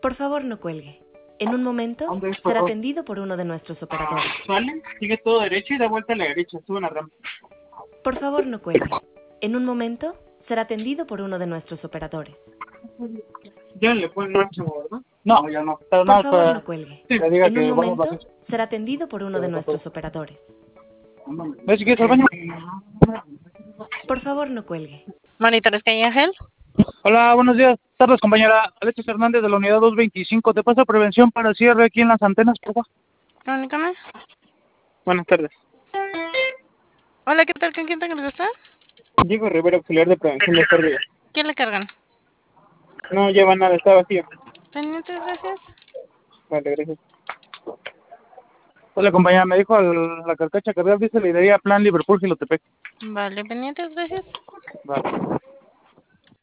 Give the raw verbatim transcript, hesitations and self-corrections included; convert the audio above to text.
Por favor, no cuelgue. En un momento ¿Dónde es, será perdón? atendido por uno de nuestros operadores. Sale, sigue todo derecho y da vuelta a la derecha, sube una rampa. Por favor, no cuelgue. En un momento será atendido por uno de nuestros operadores. Ya le ponen máximo, ¿verdad? No, ya no. Pero Por no, favor, para no cuelgue. que diga En un que vamos a momento será atendido por uno de nuestros operadores. ¿Ves si quieres al baño? Por favor, no cuelgue. Monitores Calle Ángel. Hola, buenos días. Tardes, compañera. Alexis Hernández de la unidad doscientos veinticinco. ¿Te pasa prevención para cierre aquí en las antenas, por favor? Comunícame. Buenas tardes. Hola, ¿qué tal? ¿Con quién tengo el gusto? Diego Rivera, auxiliar de prevención de pérdida. ¿Quién le cargan? No lleva nada, está vacío. Pendientes, gracias. Vale, gracias. Hola, compañera. Me dijo el- la carcacha que había visto la idea Plan Liverpool Gilotepec. Vale, pendientes, gracias. Vale.